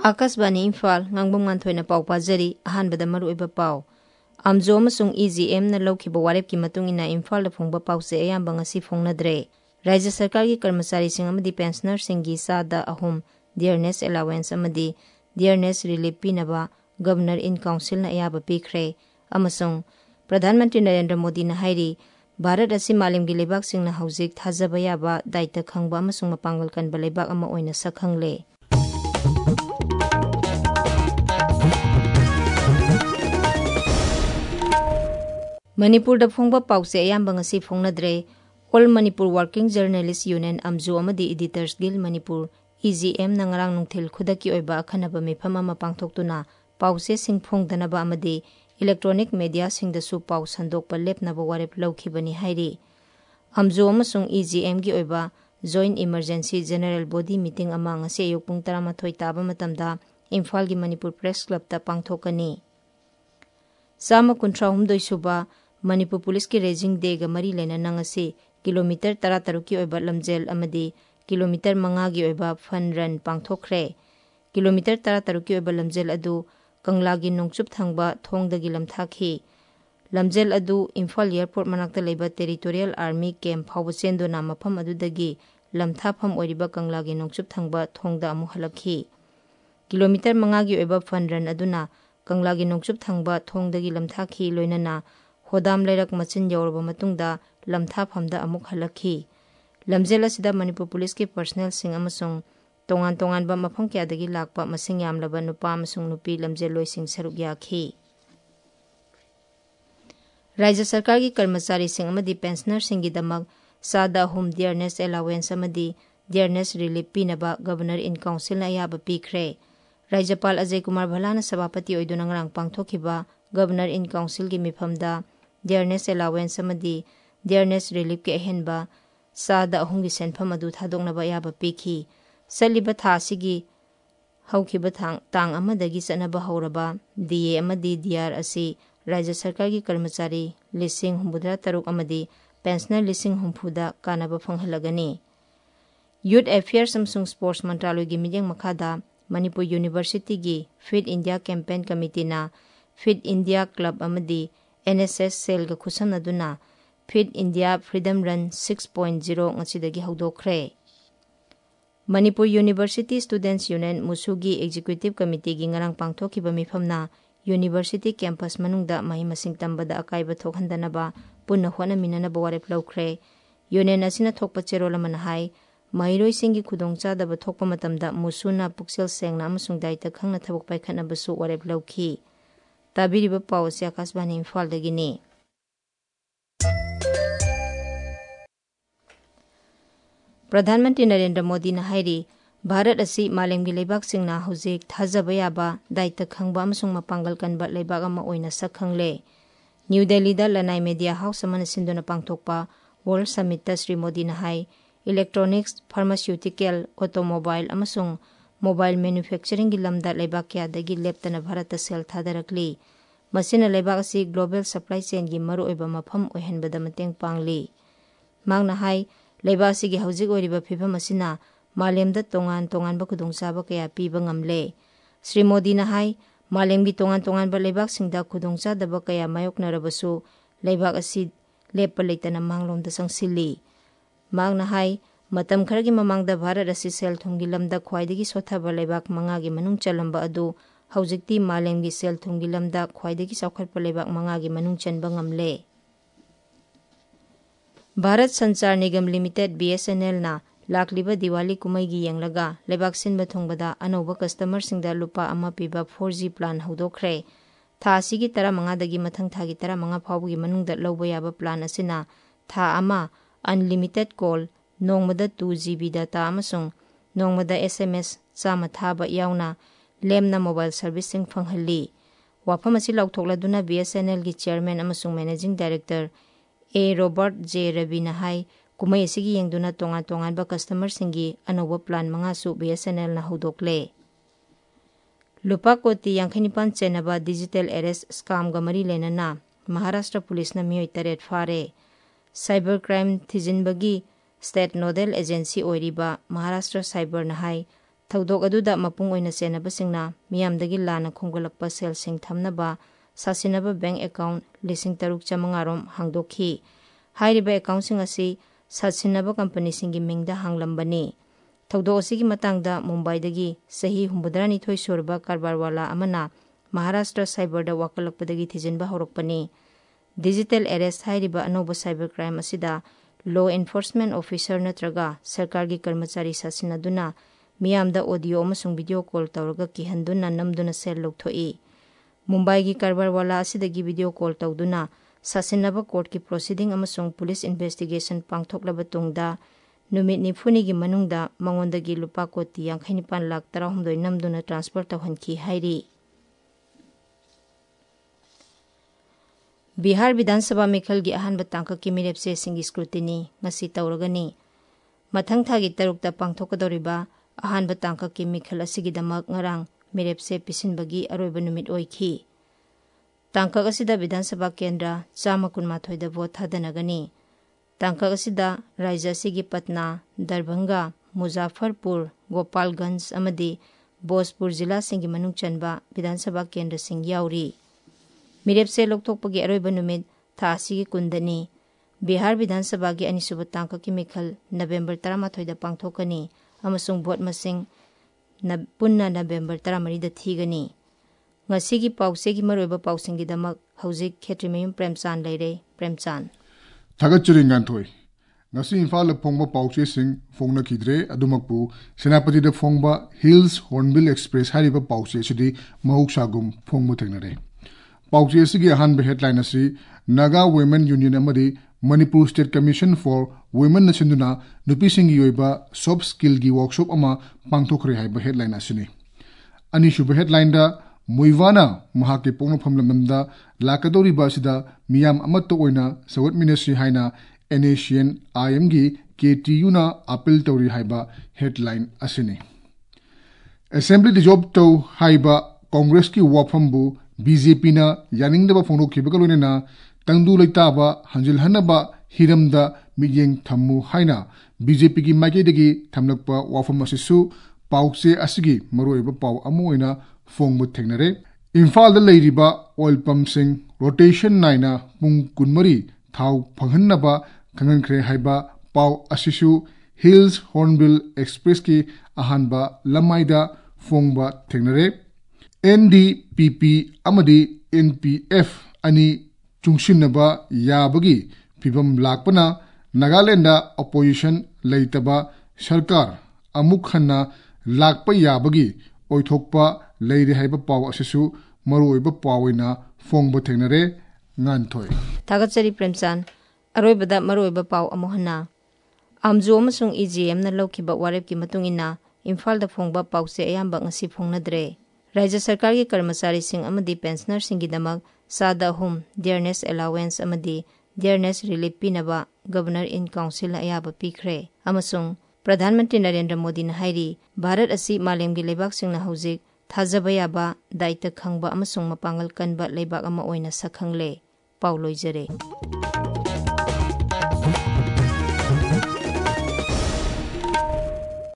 Akashvani Imphal ngangbang manthoi na pau pajari ahanbada maru iba pau amjo amasung EGM na lawkhiba warep ki matung ina Imphal da phongba pause ayamba ngasi phongnadre Rajya Sarkar ki karmachari sing amadi pensioner sing gi sada ahum dearness allowance amadi dearness relief pinaba Governor in Council na ayaba pikre amasung Pradhan Mantri Narendra Modi na hairi Bharat asi malim gi lebak sing na haujik thajaba yaba daita khangba amasung mapangal kan ba lebak ama oina sakhangle Manipur da phongba pause ayamba ngasi phongnadre All Manipur Working Journalist Union Amju amadi Editors Guild Manipur EGM na ngarang nungthil khudaki oiba akhanaba mifam ama pangthoktuna pause sing phongdanaba amadi electronic media sing da su pau sandokpa lepnaba warep lawkhibani hairi Amju amasung EGM gi oiba Joint Emergency General Body Meeting ama ngasi ayuk pung 13 taba matamda Imphal gi Manipur Press Club ta pangthokani Sama kuntra humdoi suba Manipur Police ki Raising Day ga mari lena nangasi kilometer 13 ki oiba lamjel amadi kilometer 5 gi oiba fun run pangthokre kilometer 13 ki oiba lamjel adu kanglagi nongchup thangba thongdagi lamthakhi lamjel adu Imphal Airport manakta leba Territorial Army Camp phawba chendona mafam adudagi lamthafam oiriba kanglagi nongchup thangba thongda amu halakhi kilometer 5 gi oiba fun run aduna kanglagi nongchup thangba thongdagi lamthakhi loinana hodam leirak machin yaurba matungda lamthafamda amuk halakhi lamjel asida Manipur Police ki personnel sing amasung tongan ba mafam kyadagi lakpa masing yamlaba nupa amasung nupi lamjel loising saruk yakhi Rajya Sarkar ki karmachari sing amadi pensioner singi damak sada home dearness allowance amadi dearness relief pinaba Governor in Council na ayaba pikre Rajyapal Ajay Kumar Bhalana Sabapati oiduna ngarang pangthokiba Governor in Council gi mifamda dearness allowance amadi dearness relief ke ahenba sada ahungi senpham adu thadoknaba yaba pikhi saliba tha sigi haukiba tang amadagi sanaba hauraba DA amadi DR asi Rajya Sarkar gi karmachari lising humbudra taruk amadi pensioner lising humpuda kanaba phanghalagani Youth Affairs amsung Sports Mantraloy gi mijeng makhada Manipur University gi Fit India Campaign Committee na Fit India Club amadi NSS Cell ga khusamnaduna Fit India Freedom Run 6.0 ngasidagi hawdokre Manipur University Students Union Musugi Executive Committee gi ngarang pangthokiba mifamna University campus manungda mahi masing tambada akaiba thokhandanaba punna hona minanaba warep lawkhre Union asina thokpa cherol amana hai Mahiroi singi khudongcha daba thokpa matamda musuna puksel sengna amasung daita khangna thabuk paikhatna basu warep lawkhi tabiriba pawse Akashbani Imphal dagini Pradhan Mantri Narendra Modi na hairi Bharat asi malemgi leibak singna hojik thajaba yaba daita khangba amasung mapangal kanba leibak ama oina sakhangle New Delhi da Lanai Media House amana sindona pangthokpa World Summit ta Sri Modi na hai Electronics, Pharmaceutical, Automobile amasung Mobile Manufacturing gi lamda leibak kya dagi leptana Bharat ta sel thadarakli masina leibak asi global supply chain gi maru oiba mafam ohenbada mateng pangli mangna hai leibak si gi hojik oiriba phibam asina malemda tongan ba khudongchaba kaya piba ngamle Sri Modi na hai malemgi tongan ba leibak singda khudongcha daba kaya mayoknarabasu leibak asi lepa leitana manglomda sangsili Magna hai matam kharagi mamangda Bharat asi sel thumgi lamda khwaidagi sothaba leibak manga gi manung chalamba adu haujikti malemgi sel thumgi lamda khwaidagi saukhatpa leibak manga gi manung chanba ngamle Bharat Sanchar Nigam Limited BSNL na lakliba Diwali kumai gi yenglaga leibak sinba thungbada anoba customer singda lupa ama piba 4G plan haudokre tha asigi 15 dagi mathang thagi 15 phawgi manungda lawba yaba plan asina tha ama Unlimited call nongmada 2GB data amasung nongmada SMS chama thaba yauna lemna mobile servicing phanghalli wafam asi lauthokladuna BSNL gi chairman amasung managing director A Robert J Ravi na hai kumai asigi yengduna tongan ba customer singi anoba plan manga su BSNL na hudokle lupa koti 95 chenaba digital arrest scam ga mari lenana Maharashtra police na miyoi taret fare Cybercrime Thijinbagi State Nodal Agency oiriba Maharashtra Cyber na hai थौदोक अदुदा मपुंग ओइना सेनबसिंगना मियामदगी लाना खोंगलकपा सेलसिंग थमनबा सासिनबा bank account 6,700 रोम हांगदोखी हाइरिबा अकाउंटसिंग असि सासिनबा कंपनीसिंगी मिंगदा हांगलंबनी थौदोक असिगी मतंगदा मुंबईदगी सही 92 सुरबा कारबारवाला अमना महाराष्ट्र साइबरदा वाकलकपदगी थिजिनबा हौरकपनी डिजिटल अरेस्ट हाइरिबा अनोबा साइबर क्राइम असिदा लॉ एनफोर्समेंट ऑफिसर नत्रगा सरकारगी कर्मचारी सासिनदुना मियामदा ऑडियो अमसुंग वीडियो कॉल तौरगा किहंदुना नमदुना सेल लौथोई मुंबई की कारबारवाला असिदगी वीडियो कॉल तौदुना सासिनबा कोर्ट की प्रोसीडिंग अमसुंग पुलिस इन्वेस्टिगेशन पांगथोकलबा तुंगदा नुमित निफुनिगी मनुंगदा मंगोंदगी लुपा कोटी 59,13,9 नमदुना ट्रांसफर तौहनकी हाइरी बिहार विधानसभा मिखल की अहानब तांक की मिरेपसे सिंगी स्क्रूटिनी ngasi तौरगनी मथंग थागी तरुकता पांगथोकदोरिबा अहानब तांक की मिखल असिगिदमक ngarang मिरेपसे पिसिनबगी अरोइबा नुमित ओइखी तांक असिदा विधानसभा केंद्र 112 दा वोट थादनगनी तांक असिदा राज्य असिगी पटना दरभंगा मुजफ्फरपुर गोपालगंज अमदी भोजपुर जिला सिंगी मनुंग चनबा विधानसभा केंद्र सिंग याउरी मिरेपसे लोकथोकपगी अरोइबा नुमित था असिगी कुंदनी बिहार विधानसभा की अनिसुब तांक की मिखल नवेंबर 13 दा पांगथोकनी अमसुंग भोट मसिंग पुन्ना नवेंबर 13 दा थीगनी ngasi pause gi maroiba pausing gi damak hauzik khetrimayum premchan leire premchan thagat churingan thoi ngasi imphal phongba pause sing phongna khidre adumakpu senapati da phongba hills hornbill express hariba pause sidi mahuk sagum phongmu thengnare pause sigi han be headline asi naga women union amadi manipur state commission for women nasinduna nupi sing gi oiba soft skill gi workshop ama pangthokre haiba headline asini ani shuba headline da मुइवाना Mahake पोंगफम lambda लाकदोरी बासिदा मियाम अमत्तो ओइना सवत ministry हाइना एनेशियन आईएम गी केटीयू ना appeal तौरी हाइबा हेडलाइन असिने असेंबली डिजॉब तो हाइबा कांग्रेस की वाफमबु बीजेपी ना यानिंगदबा फोंडोखिबगा लोइना तंगदु लैताबा हंजिल हनबा हिरमदा मियेंग थम्मु हाइना बीजेपी की माइकेदगी थमलकपा वाफम असिसु पाउसे असिगी मरोइबा पाउ अमु ओइना फोंगबु थेंगनरे इम्फाल द लेरिबा ऑयल पंप सिंग रोटेशन नाइना पुंग कुनमरी थाव फंगहन्नबा खंगनख्रे हाइबा पाउ असिसु हिल्स हॉर्नबिल एक्सप्रेस की अहानबा लमाइदा फोंगबा थेंगनरे एनडीपीपी अमदी एनपीएफ अनि चुंगसिनबा याबगी फिबम लाकपना नागालैंड अपोजिशन लेतबा सरकार अमुक खन्ना लाकपा याबगी ओइथोकपा लेरे हाइबा पाव असिसु मरोइबा पावइना फोंगबो थेंगनरे nganthoi थागतचरी प्रेमचान अरोइबदा मरोइबा पाव अमोहना आमजो अमसुंग ईजीएम ना लौखिबा वारेप की मतुंगिना इम्फाल दा फोंगबा पावसे अयाम्बा ngasi फोंगनद्रे राज्य सरकार की कर्मचारी सिंह अमदी पेंशनर सिंगी दमक सादा होम डियरनेस अलाउंस अमदी डियरनेस रिलीफ पिनबा गवर्नर इन काउंसिल अयाबा पिखरे अमसुंग प्रधानमंत्री नरेंद्र मोदी ने हाइरी भारत असी मालेमगी लेबाक सिंगना हौजिक थाजबा याबा दायित्व खंगबा अमसुंग मपांगल कनबा लेबाक अमा ओइना सखंगले पाउ लोइजरे।